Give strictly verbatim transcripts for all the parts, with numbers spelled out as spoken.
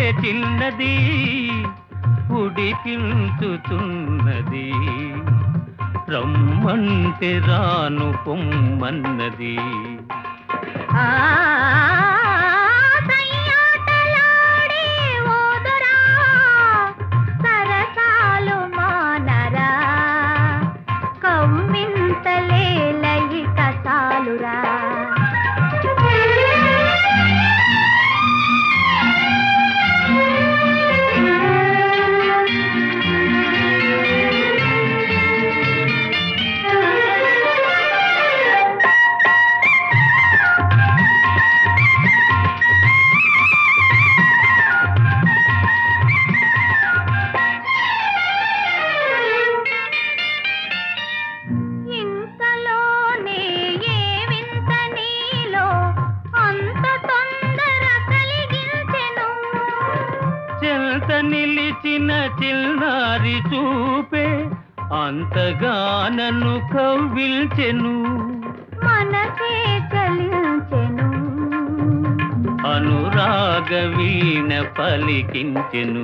చిన్నది ఉడికించుతున్నది రమ్మంటే రాను పొమ్మన్నది. చెంత నిలిచిన చిన్నారి చూపే అంతగా నన్ను కవ్విల్చెను మనసే చలించెను అనురాగ వీణ పలికించెను.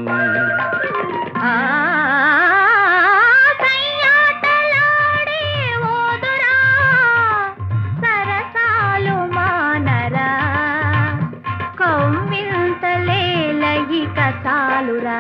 చాలురా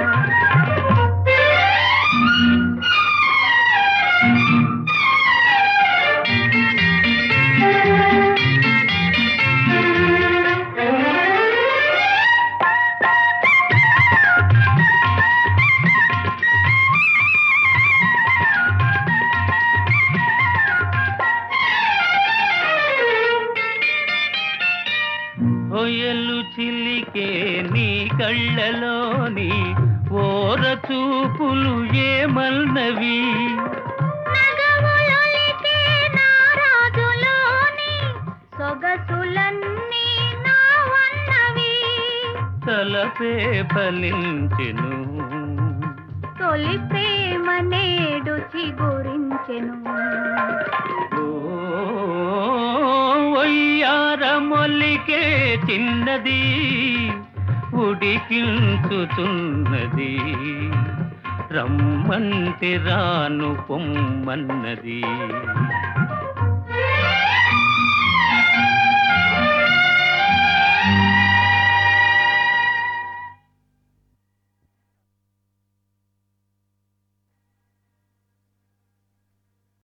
ఒయలు చిలికే నీ కళ్ళలోని ఓర చూపులు ఏమన్నవి నగములొలికే నారాజులోని సొగసులన్నీ నావన్నవి తలపే ఫలించెను తొలి ప్రేమ నేడు చిగురించెను. ఒయ్యారమొలికే చిన్నది ఉడికించుతున్నది రమ్మంటే రాను పొమ్మన్నది.